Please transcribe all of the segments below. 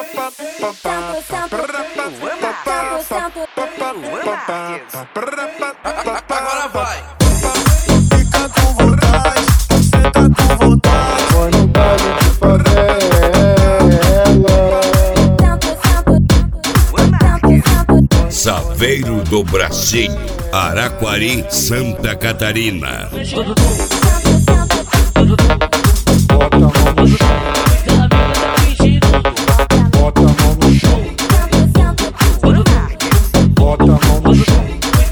Agora vai. Fica com vontade, senta com vontade. Foi no baile de favela. Saveiro do Bracinho, Araquari, Santa Catarina. Bota a mão no chão. Bota a mão no chão. Bota a mão no chão.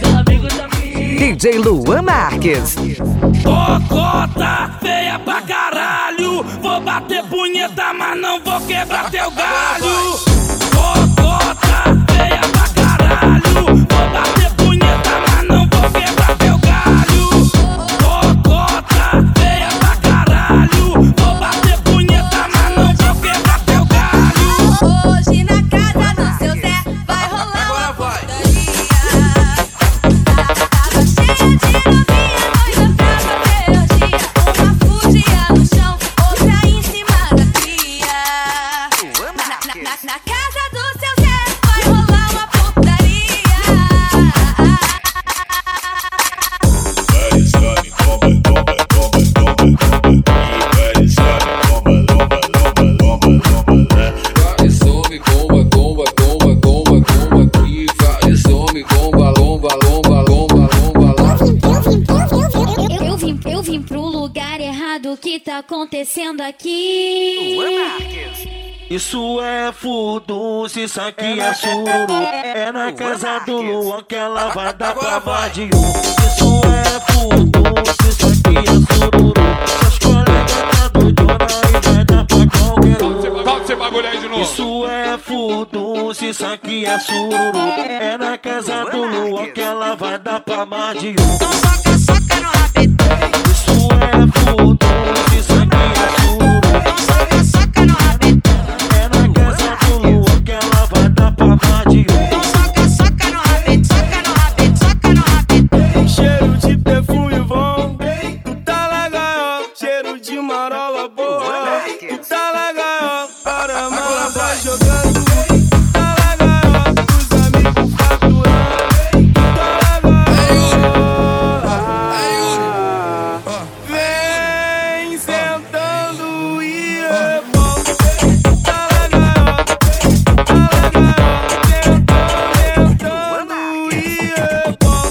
DJ Luan Marques. Ô cota, feia pra caralho. Vou bater punheta, mas não vou quebrar teu galho. Ô cota, feia pra caralho. Vou bater punheta, mas não vou quebrar teu galho. Ô cota, feia pra caralho. Vou bater punheta, mas não vou quebrar teu galho. Hoje na casa do seu Zé vai rolar. Agora vai. Tava cheia de novinha, doida pra fazer orgia. Uma fugia no chão, outra em cima da cria. Na casa do seu Zé vai rolar uma putaria. Eles sabem como, eles sabem como, vai some, comba, que vai some, comba, lomba. Eu vim pro lugar errado, o que tá acontecendo aqui? Isso é furdunço, isso aqui é sururu. É na casa do Luan que ela vai dar pra Vadiu. Isso é furdunço, isso aqui é sururu. Seus colegas tá doidona e vai dar pra qualquer um. Toca esse bagulho aí de novo. Isso é furdunço, isso aqui é sururu. É na casa do Luan que ela vai dar pra Vadiu. Então soca no rabetão. Isso é furdunço, isso aqui é sururu. Então soca no rabetão. É na casa do Luan que ela vai dar pra Vadiu. Então soca no rabetão. Cheiro de perfume bom, tu tá legal. Cheiro de marola boa, tu tá legal. Para mala vai jogando, tá legal. Os amigos faturando, tá legal. Vem sentando e rebola, tá legal. Sentando e rebola.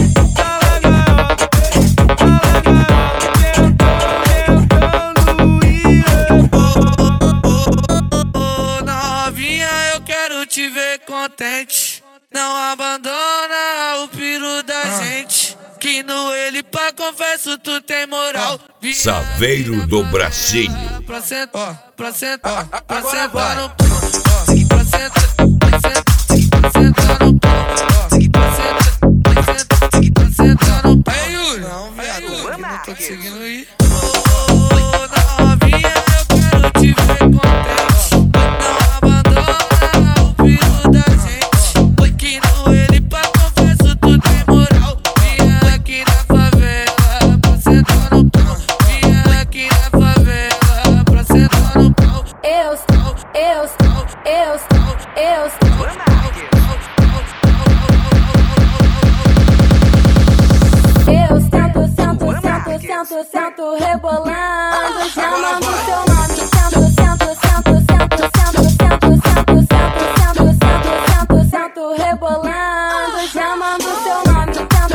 Ô novinha, eu quero te ver contente. Não abandona o piru da gente. Que no ele pra confesso tu tem moral. Saveiro do Bracinho. Pra sentar, pra sentar, pra sentar no pau. Pra sentar, pra sentar no pau. Pra sentar no pau. Ei, Yuri. Não, viado, eu não tô conseguindo ir. Ô novinha, eu quero te ver contente. Não abandona o piru da gente. Que no ele pra confesso tu tem moral. Vinha aqui na favela pra sentar no pau. Vinha aqui na favela pra sentar no pau. Eu sento rebolando, chamando seu nome. Sento rebolando, chamando seu nome.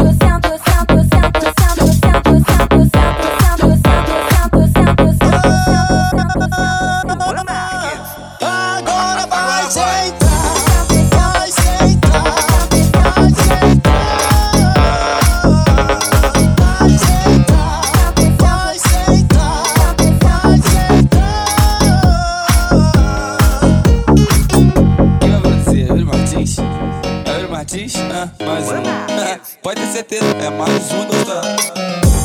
Agora vai sentar, vai sentar, vai sentar. Mais um. Pode ter certeza, é mais um doutor.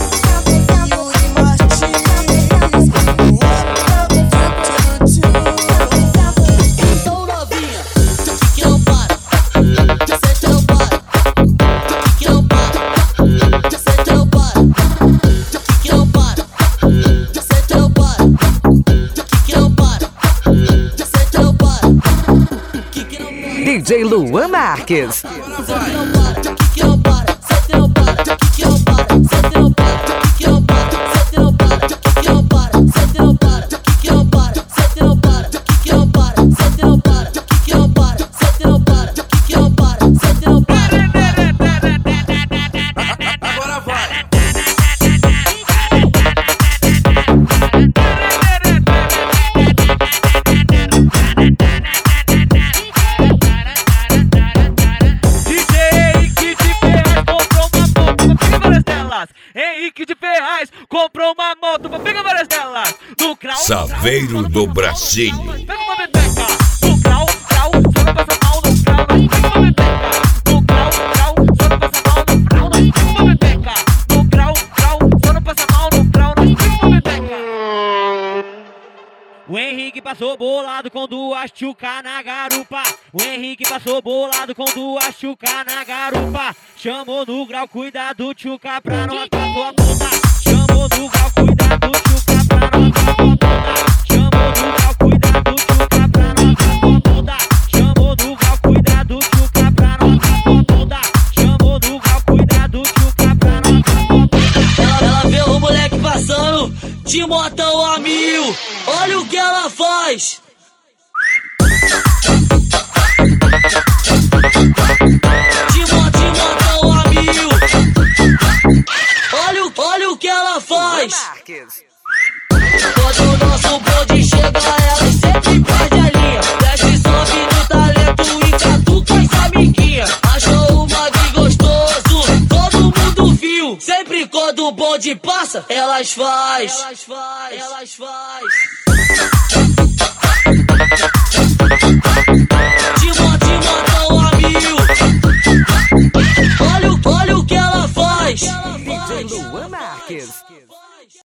Então novinha, tu que não para, tu sei que não para, tu que não para, tu sei que não para, tu que não para, tu sei que não para, tu que não para, tu sei que não para. DJ Luan Marques. Henrique de Ferraz comprou uma moto pra pegar várias delas. No grau, Saveiro do Bracinho. pega uma bebeca. No grau, grau, só não passa mal no grau. Nós pega uma bebeca. No grau, grau, só não passa mal no grau. Nós pega uma bebeca. No grau, grau, só não passa mal no grau. Nós pega uma bebeca. O Henrique passou bolado com duas tchuca na garupa. O Henrique passou bolado com duas tchuca na garupa. Chamou no grau, cuidado, tchuca pra não acabar tua bunda. Chamou no grau, cuidado, tchuca pra não acabar tua bunda. Chamou no grau, cuidado, tchuca pra não acabar tua bunda. Chamou no grau, cuidado, tchuca pra não acabar tua bunda. Chamou no grau, cuidado, tchuca pra não acabar tua bunda. Ela vê o moleque passando de motão a 1000. Olha o que ela faz. De motão a 1000. Olha o que ela faz. Quando o nosso bonde chega, ela sempre perde a linha. Desce, sobe no talento e catuca as amiguinhas. Achou uma bem gostoso, todo mundo viu. Sempre quando o bonde passa, elas faz. De motão a 1000. Olha o que ela faz. DJ Luan Marques.